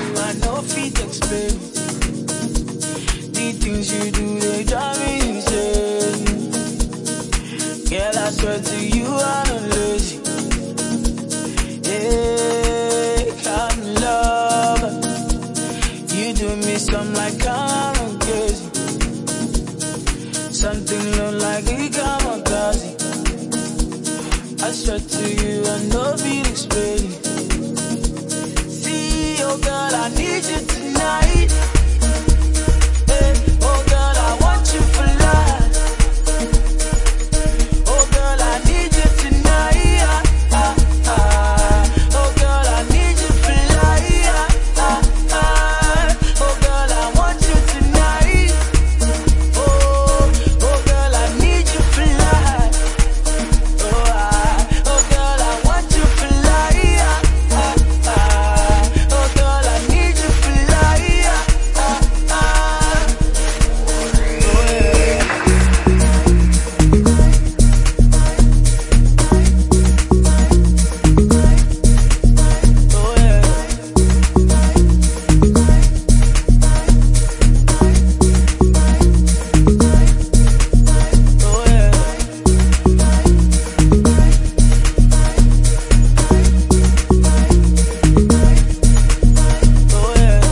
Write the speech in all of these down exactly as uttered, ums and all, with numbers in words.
you, I know feet explain. The things you do, they drive me insane. Girl, I swear to you, I'm not lazy. Hey, I'm in love. You do me something like I'm crazy. Something look like a kamikaze. I swear to you, I know feet explain. See, oh girl, I need you tonight. Hey, oh girl, I want you for life. Oh girl, I need you tonight. Ah, ah, ah. Oh girl, I need you for life. Ah, ah. Oh girl, I want you tonight. Oh, oh girl, I need you for life. Oh, ah, oh girl, I want you for life. Ah, ah. Oh girl, I need you for life. Ah, ah. Oh yeah. Oh yeah. Oh yeah. Oh yeah.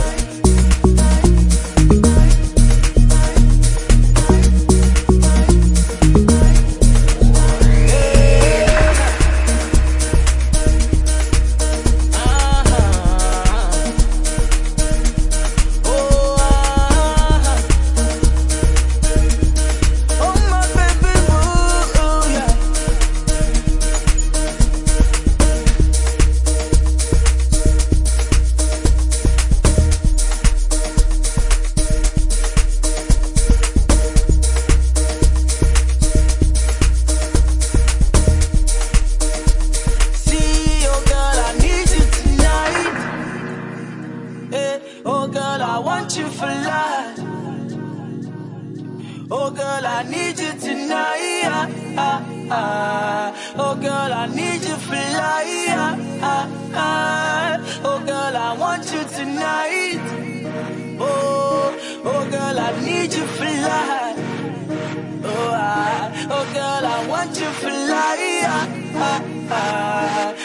Oh girl, I want you for life. Oh girl, I need you tonight. Ah, ah, ah. Oh girl, I need you for life. Ah, ah, ah. Oh girl, I want you tonight. Oh, oh girl, I need you for life. Oh, ah. Oh girl, I want you for life. Ah, ah, ah.